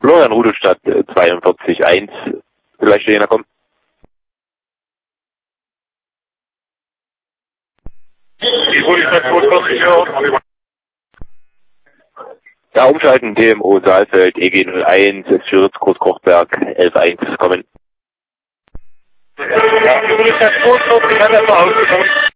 Florian Rudolstadt 42.1. Vielleicht jener kommen. Ja, umschalten, DMO Saalfeld, EG 01, Schüritz, Großkochberg, 11.1 kommen. Ja, Rudolstadt 42, hat er mal ausgekommen.